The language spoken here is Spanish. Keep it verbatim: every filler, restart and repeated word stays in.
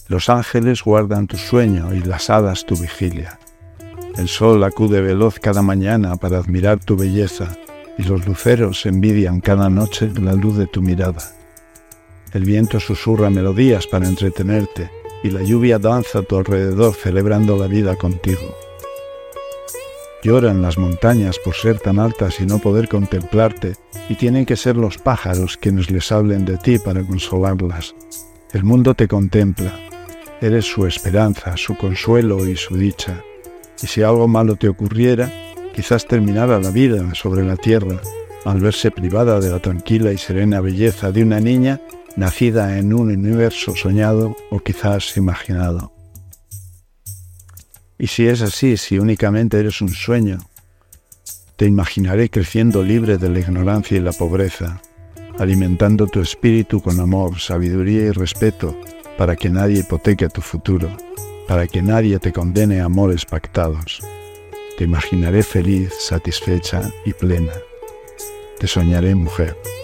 Los ángeles guardan tu sueño y las hadas tu vigilia. El sol acude veloz cada mañana para admirar tu belleza, y los luceros envidian cada noche la luz de tu mirada. El viento susurra melodías para entretenerte, y la lluvia danza a tu alrededor celebrando la vida contigo. Lloran las montañas por ser tan altas y no poder contemplarte, y tienen que ser los pájaros quienes les hablen de ti para consolarlas. El mundo te contempla, eres su esperanza, su consuelo y su dicha. Y si algo malo te ocurriera, quizás terminara la vida sobre la tierra, al verse privada de la tranquila y serena belleza de una niña nacida en un universo soñado o quizás imaginado. Y si es así, si únicamente eres un sueño, te imaginaré creciendo libre de la ignorancia y la pobreza, alimentando tu espíritu con amor, sabiduría y respeto para que nadie hipoteque tu futuro, para que nadie te condene a amores pactados. Te imaginaré feliz, satisfecha y plena. Te soñaré mujer.